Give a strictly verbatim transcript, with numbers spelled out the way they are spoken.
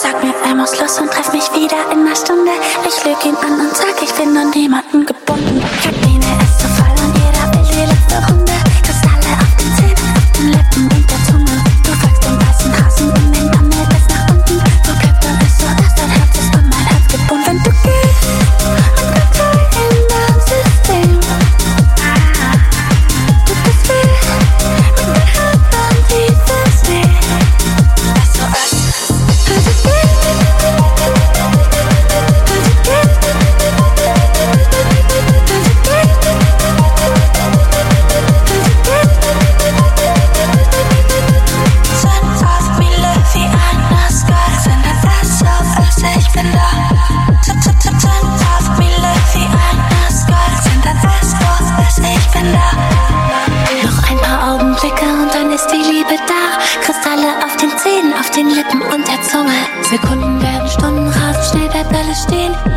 sag mir, er muss los und treff mich wieder in einer Stunde. Ich lüg ihn an und sag, ich bin an niemanden gebunden. Kakteen ist zu voll und jeder will die letzte Runde. Kristalle auf den Zähnen, auf den Lippen und der Zunge. Du folgst den weißen Hasen in den Ärmel bis nach unten. So bleibt und ist so, dass dein Herz ist an mein Herz gebunden. Wenn du gehst und Kartei in deinem System. Du bist wild und dein Herz an tiefes See. S O S. Also geh, also geh, also geh, also geh. Send auf Miele wie ein Nassgard. Send ein S O S, ich bin da. Send auf Miele wie ein Nassgard. Send ein S O S, ich bin da. Noch ein paar Augenblicke und dann ist die Liebe da. Kristalle auf den Zähnen, auf den Lippen und der Zunge. Sekunden werden Stunden, rasend schnell bleibt alles stehen.